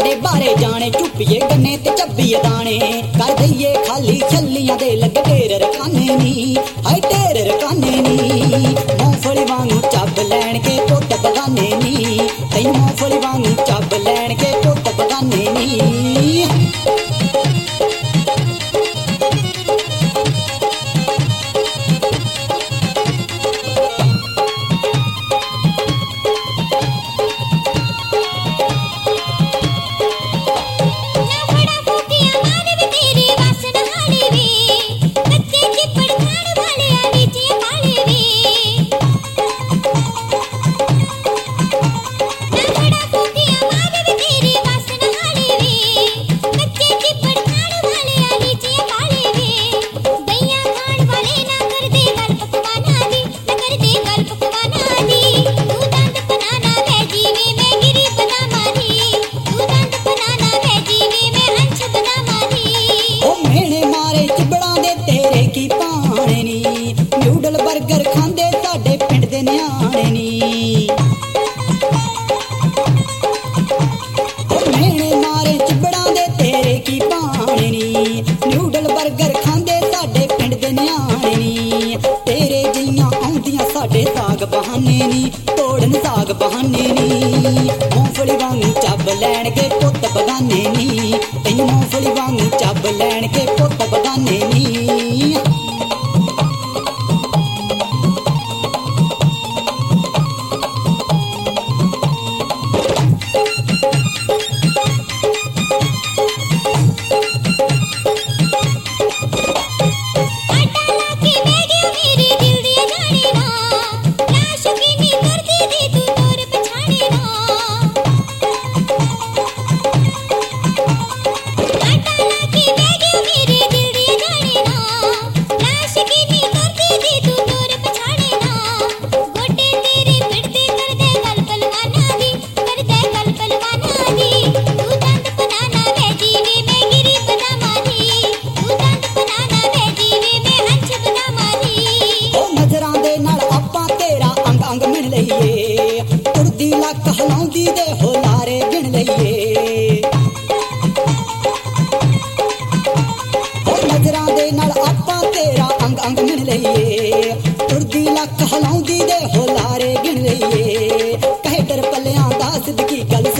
साडे बारे जाने चुपिए गन्ने ते चब्बिए दाने कर दईए खाली छल्लियां दे लग ढेर रकाने नी हाय ढेर रकाने नी मूंगफली वांगू चब लैण के पुत्त बगाने नी तैनूं मूंगफली वांगू चब लैण के पुत्त बगाने नी नूडल बर्गर खांदे साडे पिंड दे न्याणे नी मेणे मारे चिबड़ा दे तेरे की पाने नी नूडल बर्गर खांदे साडे पिंड दे न्याणे नी तेरे जियां आउंदियां साडे साग बहाने नी तोड़न साग बहाने नी मूंगफली वांगू चब लैण के पुत्त बगाने नी तैनूं मूंगफली वांगू चब लैण के पुत्त बगाने नी तुरदी लक हलाउंदी दे होलारे गिण लईए नजरां दे नाल आपां तेरा अंग अंग मिण लईए तुरदी लक हलाउंदी दे होलारे गिण लईए कहे डर पल्लियां दा सिद्धी गल